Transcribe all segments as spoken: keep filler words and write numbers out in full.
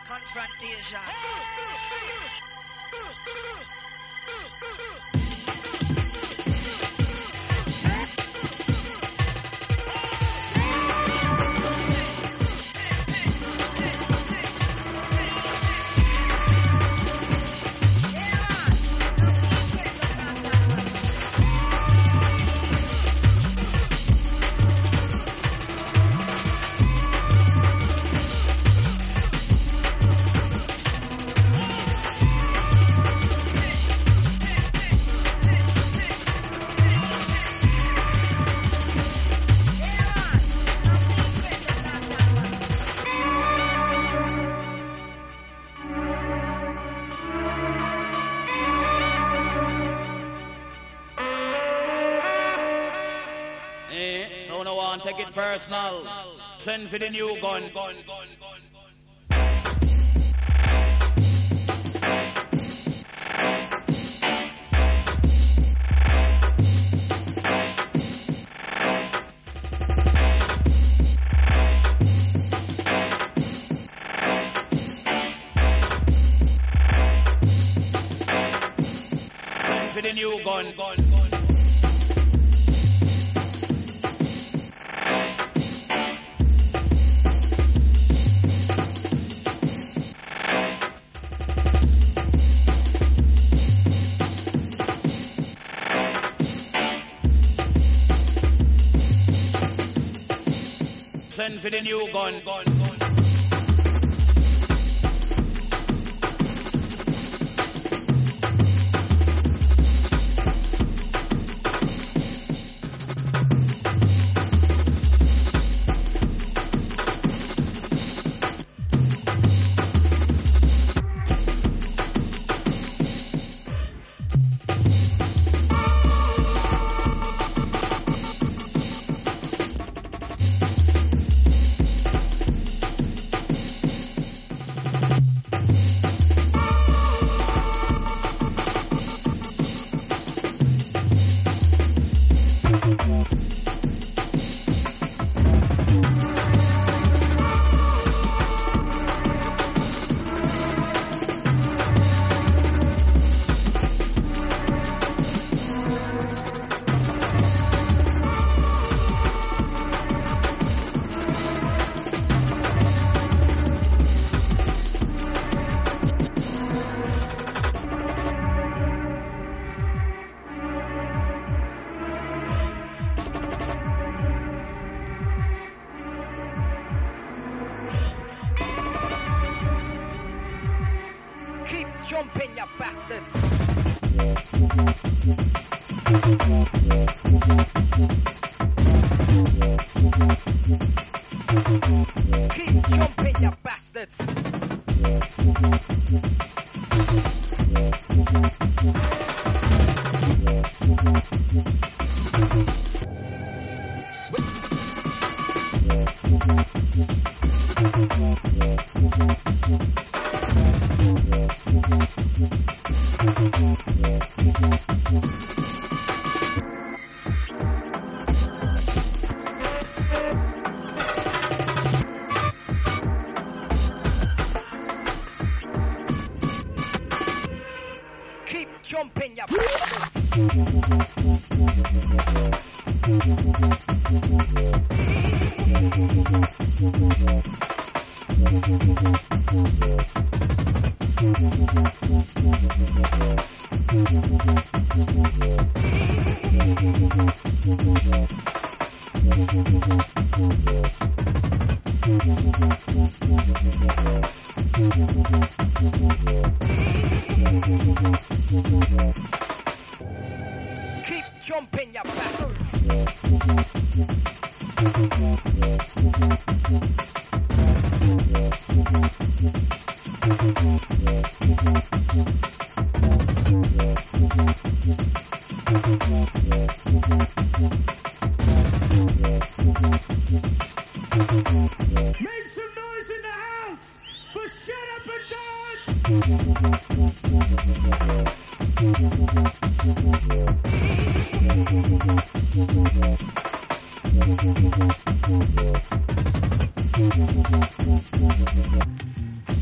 confrontation. Take it personal. Send for the new gun. gun, gun, gun, gun. Send for the new gun. gun, gun. Send for the new gun, gun, gun. Jumping, you bastards! Keep jumping, you bastards! Jumping, you keep jumping, you bastard. Make some noise in the house for Shut Up and Dance.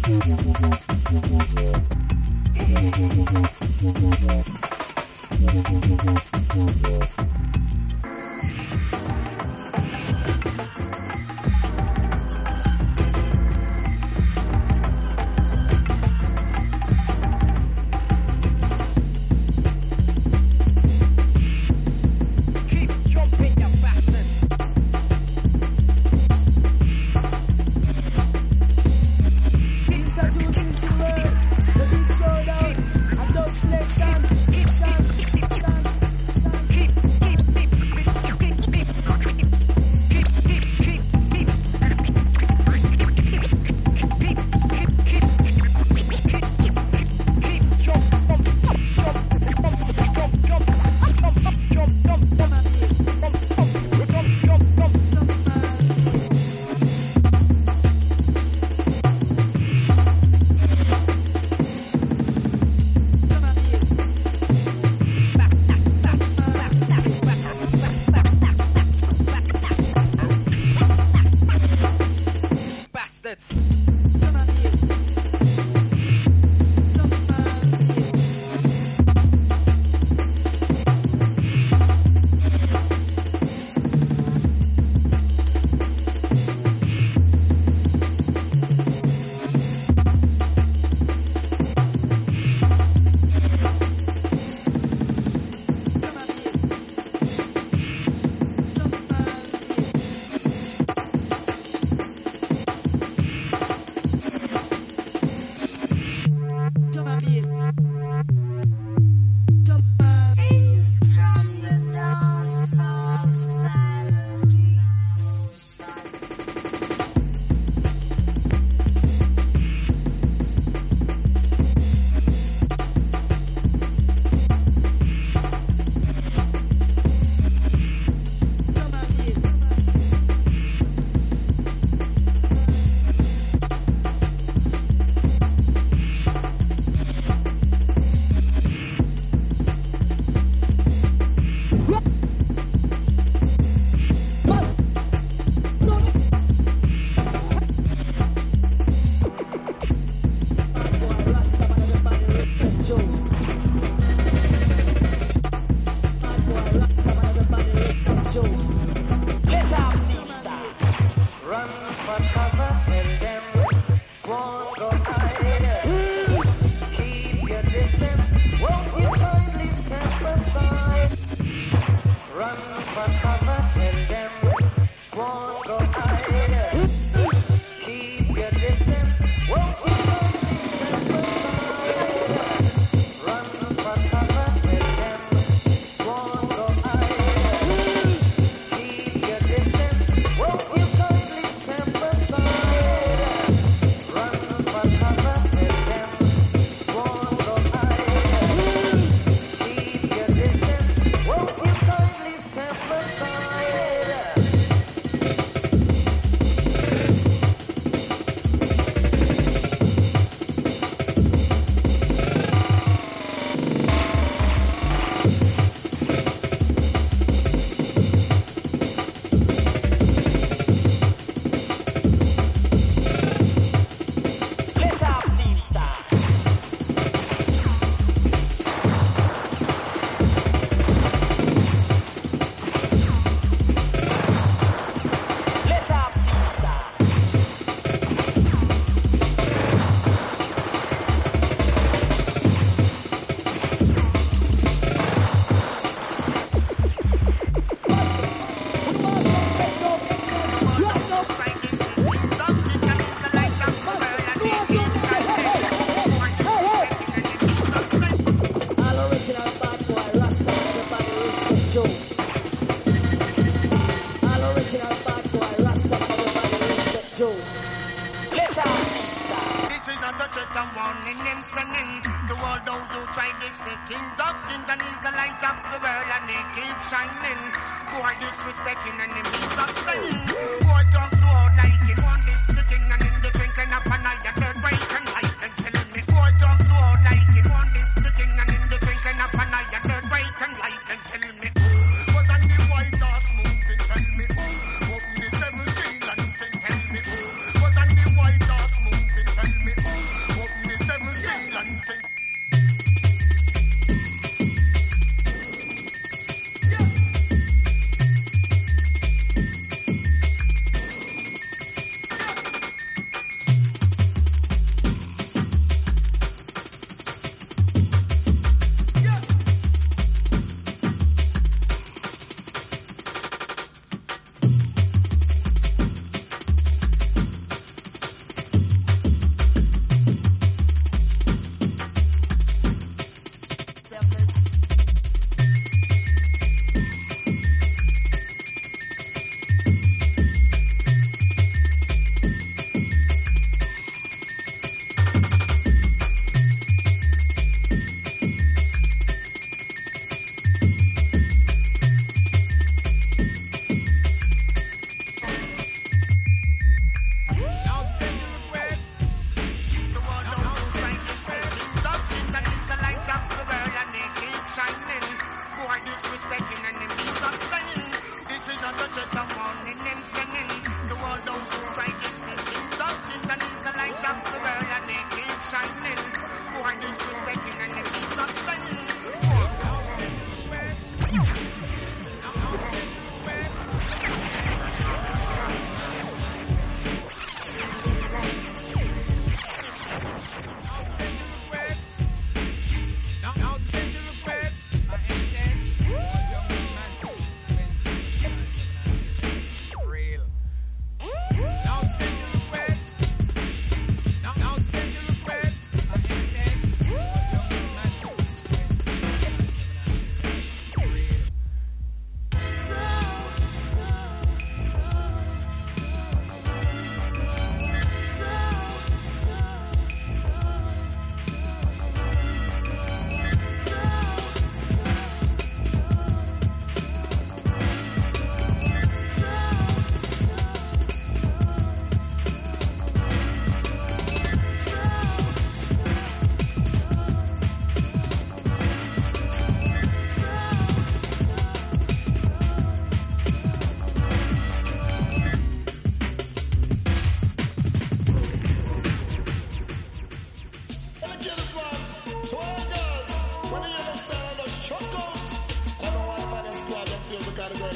Tell me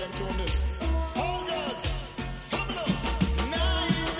them tune this. All girls, coming up. Nice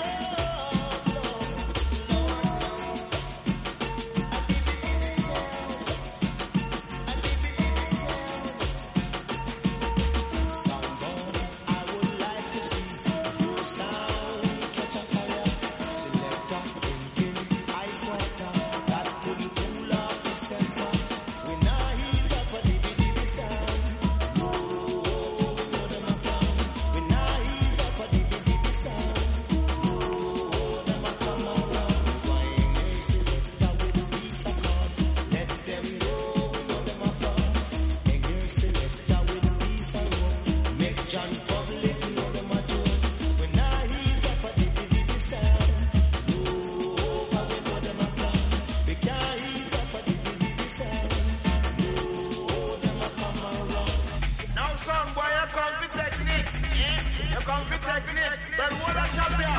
Soundboard, I would like to see your sound catch a fire. Selector, drinking ice water that could cool off the center. We now heat up a dibby dibby sound. Oh, we know them a come. We now heat up a dibby dibby sound. Oh, them a come around. Pioneer selector with a piece of card. Let them know we know them a come. Pioneer selector with a piece of road. Make John public know them a joke. We now heat up a dibby dibby sound. Oh, we know them a come. We can't heat up a dibby dibby sound. Oh, them a come around. Now, son, boy, you come for technique. You come for technique. But what a champion.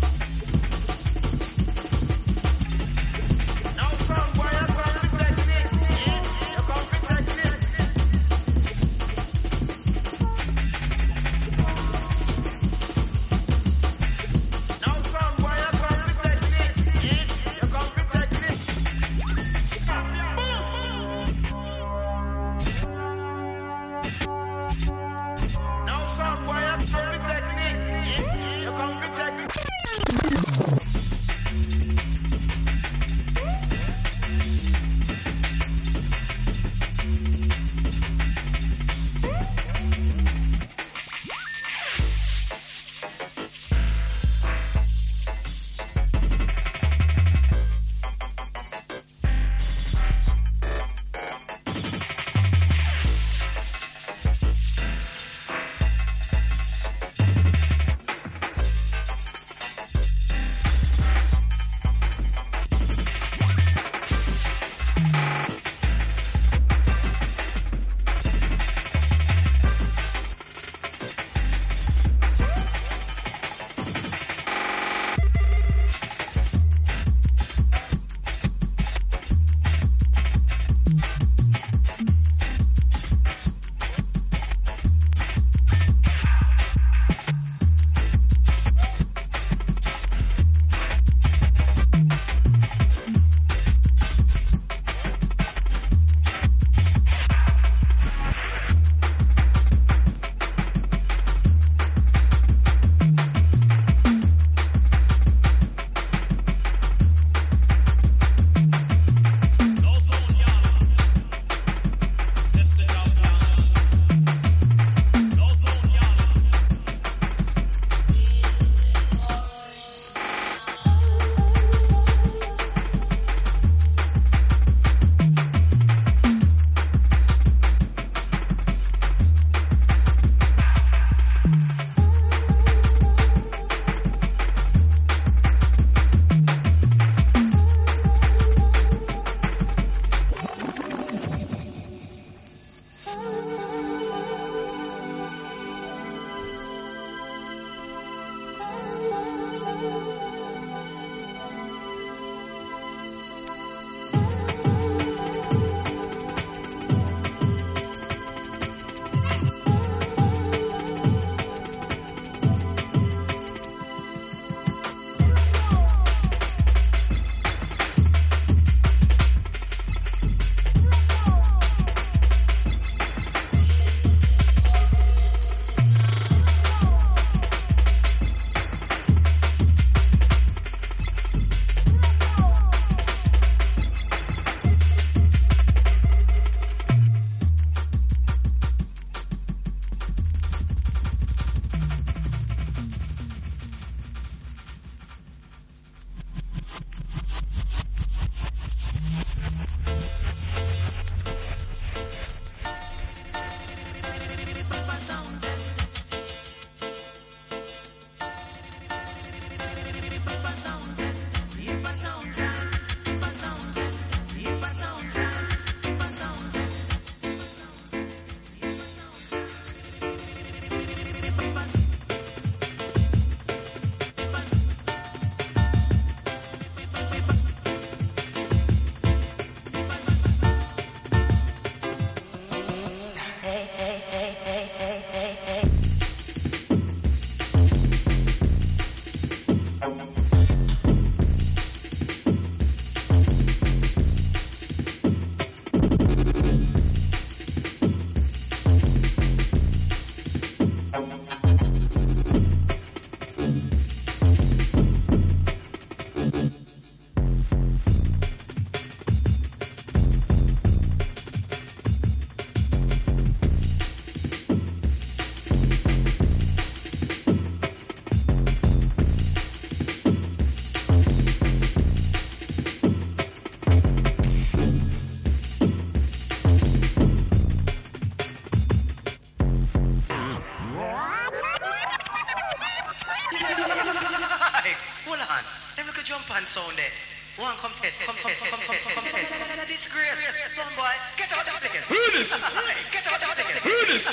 Now, son, boy, you come for technique. hold on. Let me look at jump and sound there. One come test, come, come, come, come, come, come, test. Disgrace, son boy, get out of the case. Who this? Get out of the case. Who this?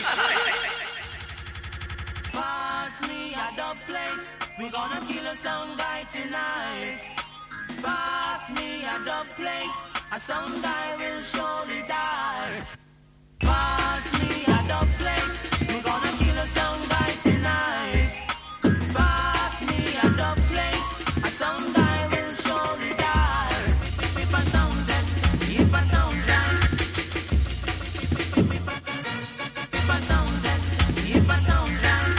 Pass me a dub plate. We're gonna kill a sound guy tonight. Pass me a dub plate. A sound guy will surely die. Pass me a dub plate. We're gonna kill a sound guy tonight. Pass me a dub plate. A sound guy will surely die. If a sound test, if a sound guy. If a sound test, if a sound guy.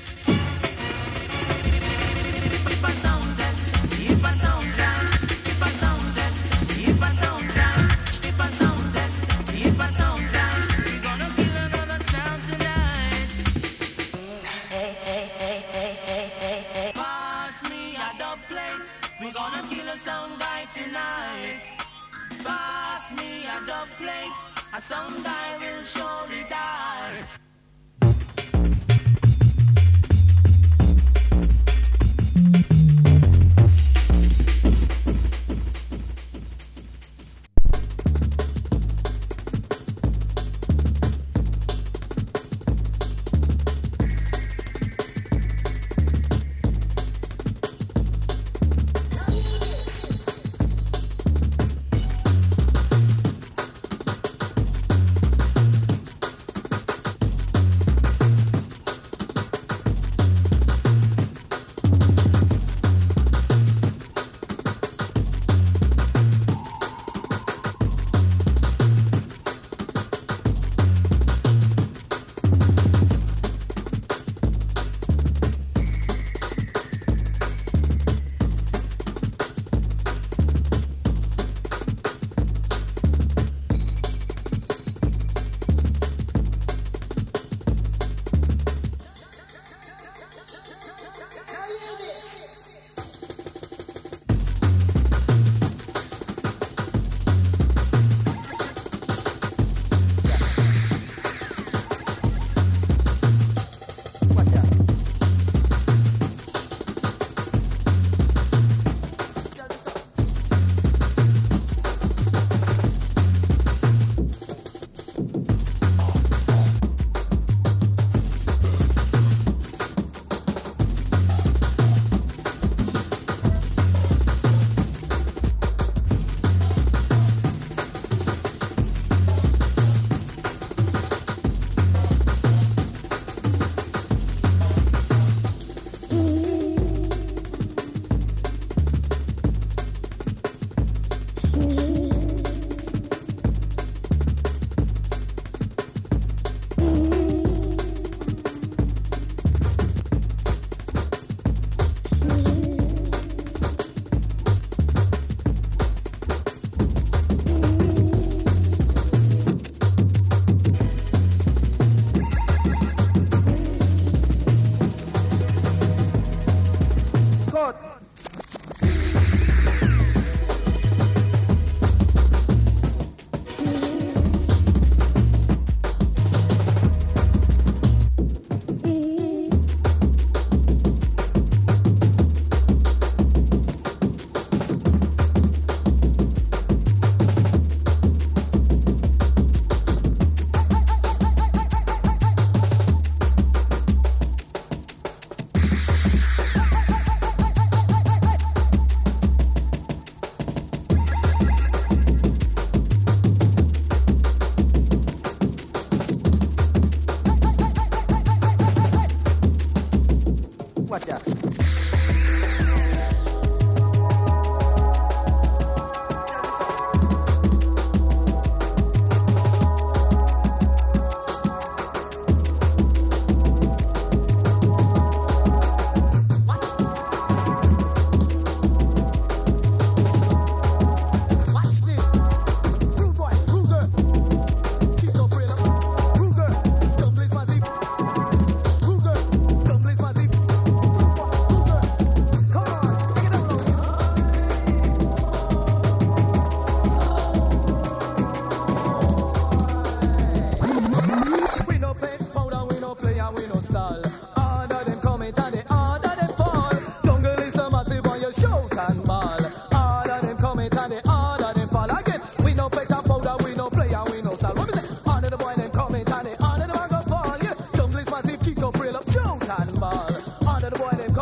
If a sound test, if a sound guy. If a sound test, if a sound guy. If a sound test, if a sound guy. We're gonna kill another sound tonight. Hey, hey, hey, hey, hey, hey, hey. Pass me a dub plate. We're gonna kill a sound guy tonight. Pass me a dub plate. A sound guy will surely die.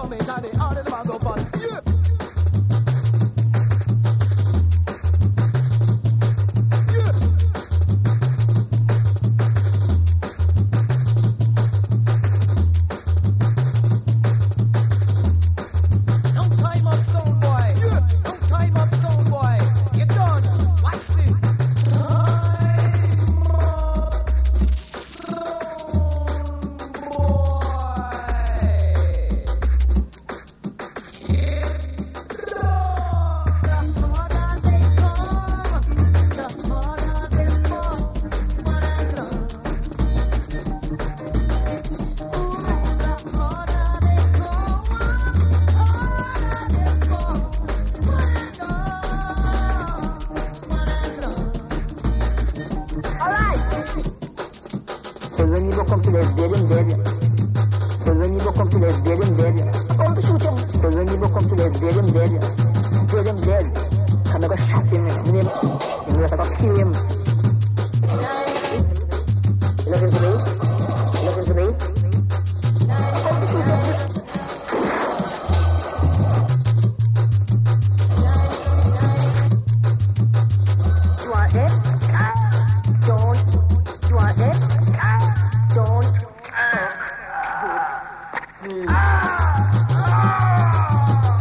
make all the all the man go fun. Yeah.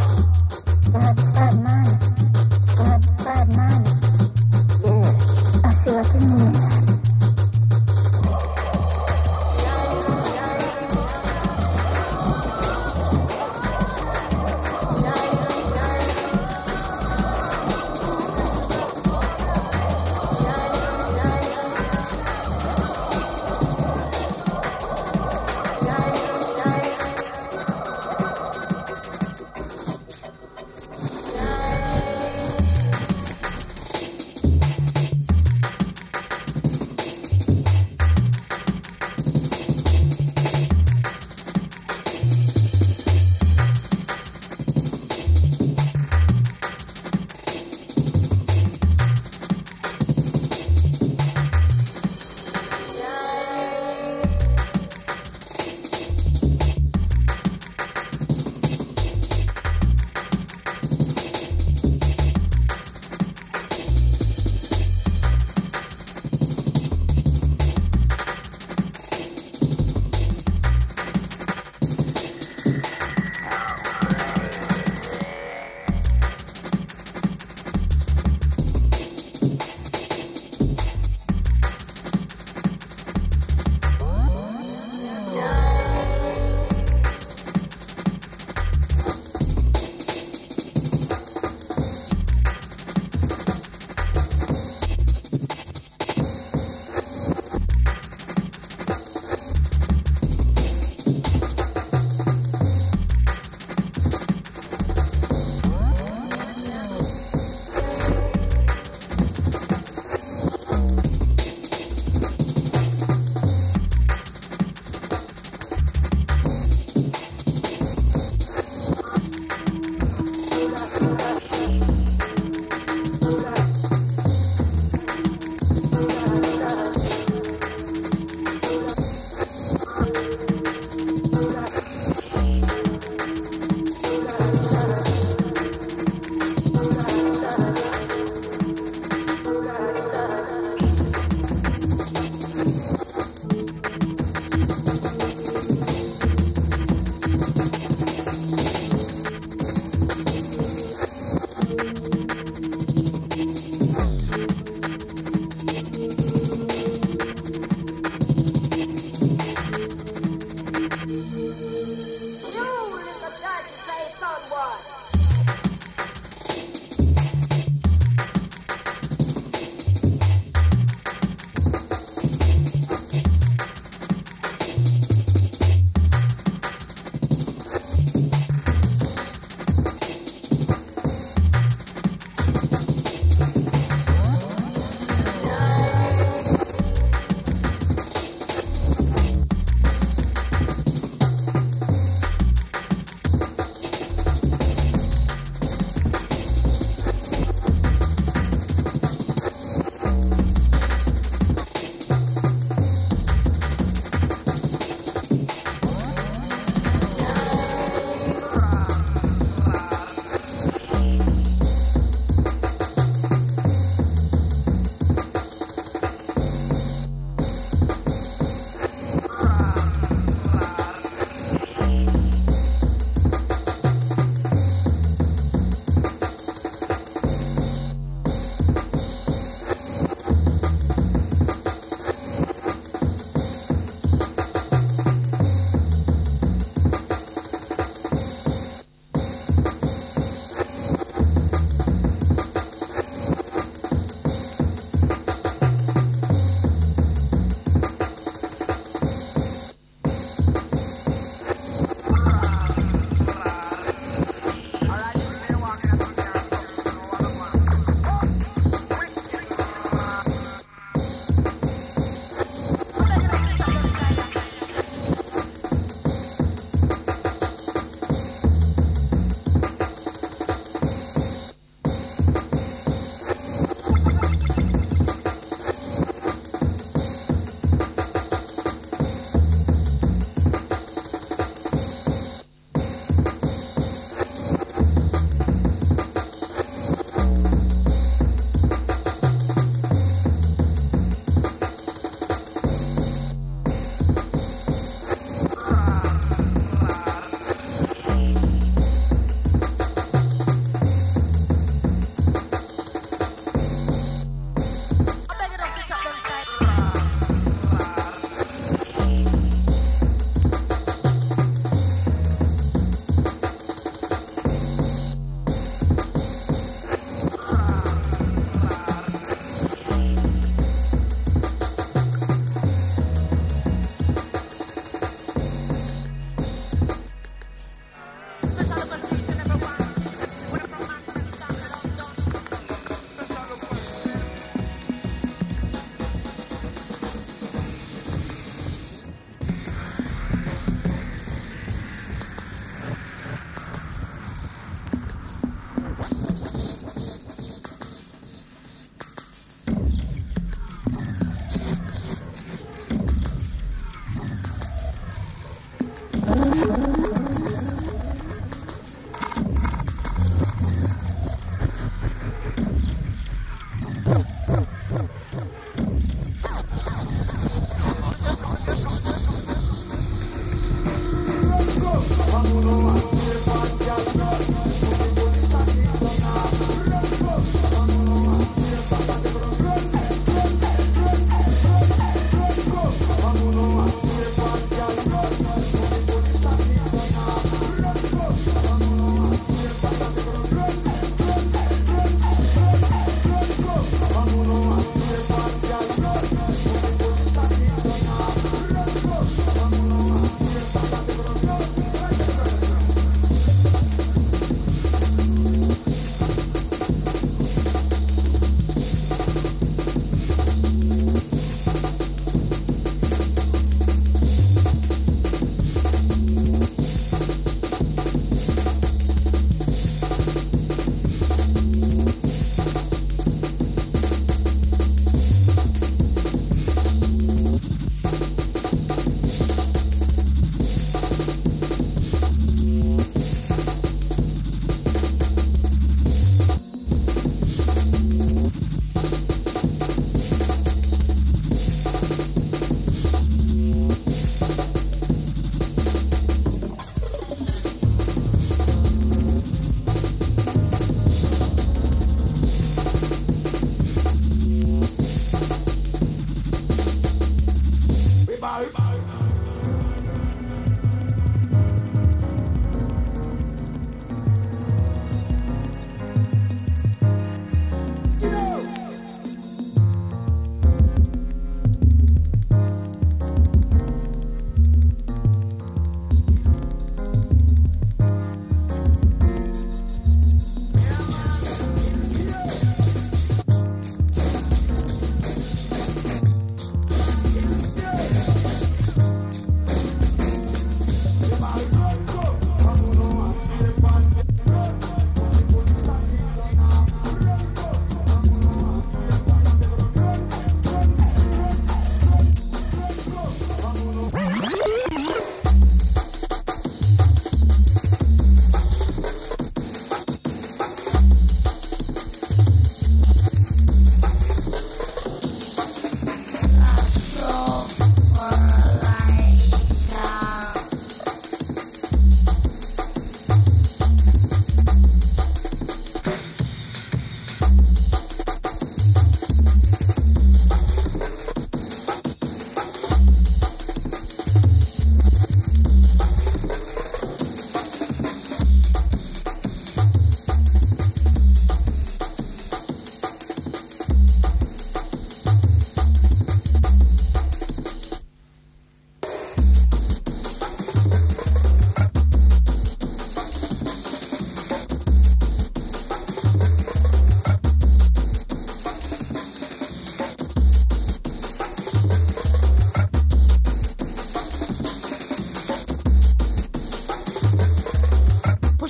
Bad man. Yeah.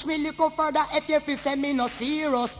me little further if you feel say me no serious.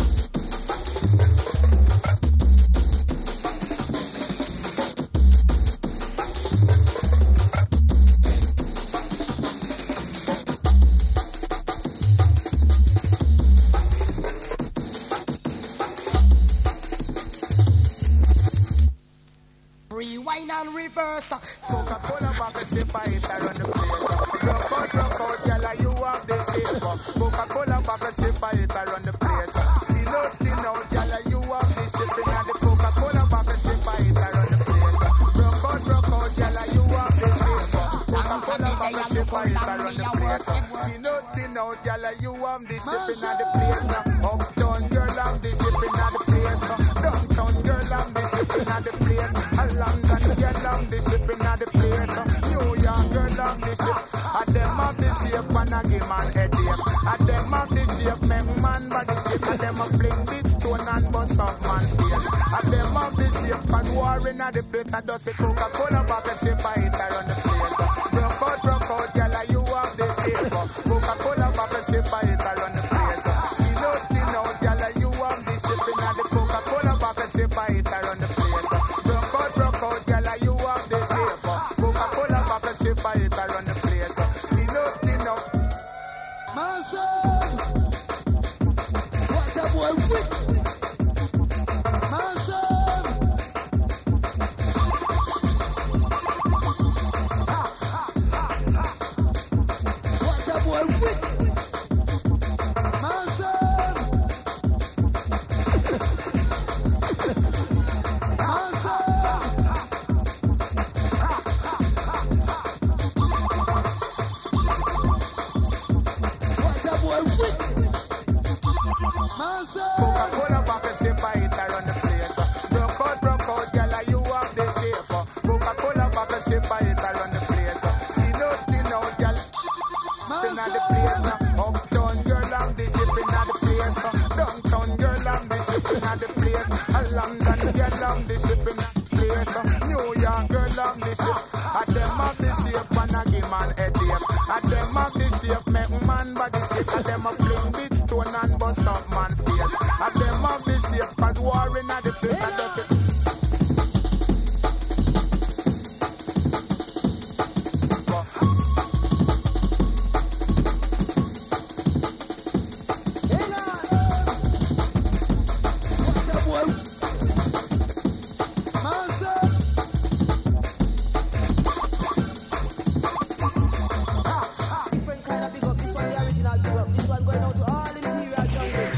Rewind and reverse. Coca-Cola bottle shape, I hit around the place. Rock out, rock out, gyal, you have the shape. Coca-Cola bottle shape, I hit around the place. Still out, still out, gyal, you have the shape. And the Coca-Cola bottle shape, I hit around the place. Rock out, rock out, gyal, you have the shape. Coca-Cola bottle shape, I hit around the place. Still out, still out, gyal, you have the shape. And the place. Uptown girl, have the shape. And the place. Downtown girl, have the shape. And the place. London girl on the ship in the place. New York girl on the ship. A them of the shape and a give man headache. A them of the shape make man body shape. A them a fling big stone and bust off man face. A them of the shape and war in the plate. A does a Coca-Cola bottle shape I hit around the place. Rock out, rock out, girl, you have the shape. Coca-Cola bottle shape I hit around the place. Skin out, skin out, girl, you have the shape in the Coca-Cola bottle shape I hit around the place. Shape I hit around the place. Skin up, skin up. Massive! What a boy with! Massive! What a boy with! Massive! Coca-Cola bottle shape I hit around the place. Rock out, rock out, gyal, you have the shape. Coca-Cola bottle shape I hit around the place. Skin out, skin out, gyal, in the place. Uptown girl have the shape in the place. Downtown girl have the shape in the place. A London girl have the shape in the place. New York girl have the shape. A them have the shape and a give man headache. A them have the shape make man body shape. A them a fling big stone and bust up man face. A them have the shape cause war in the place. A does it. Different kind of big up. This one the original big up. This one going out to all Imperial junglers.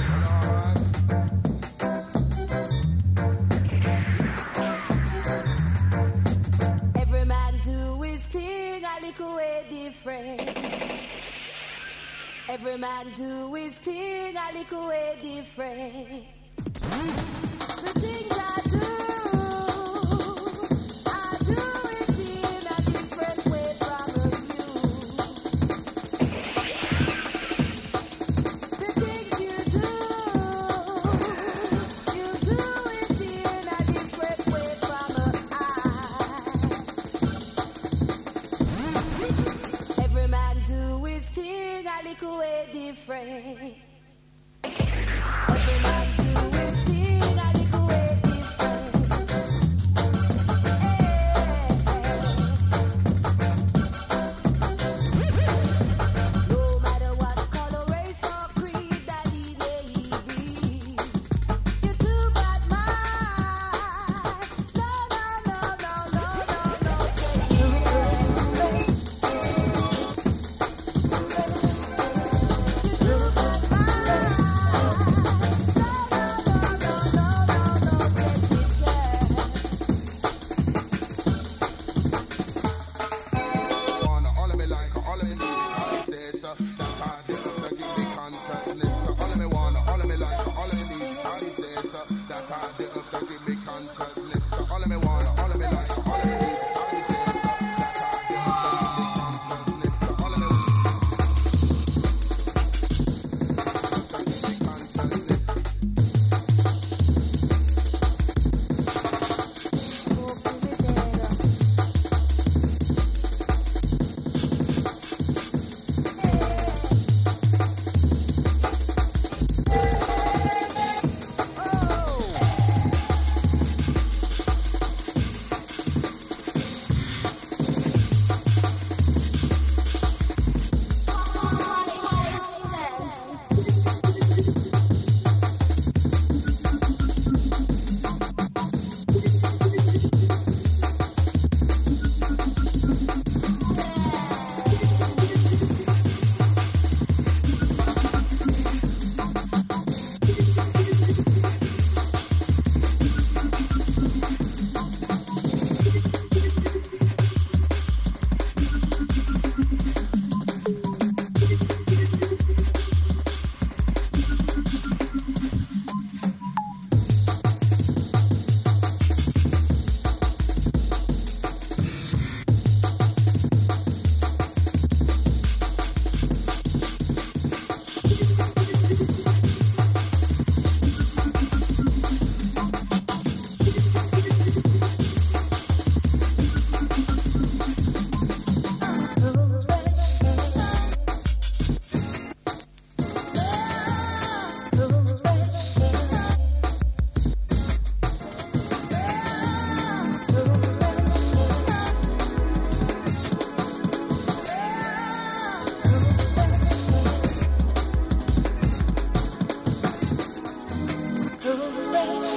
Every man do his thing a little way different. Every man do his thing a little way different. The things I do, I do it in a different way from you. The things you do, you do it in a different way from I. Every man do his thing a little way different. Every man do his thing a little way different. No matter what color, race or creed that he may be, you too bad mind. No, no, no, no, no, no, no, change. You too bad mind. touch.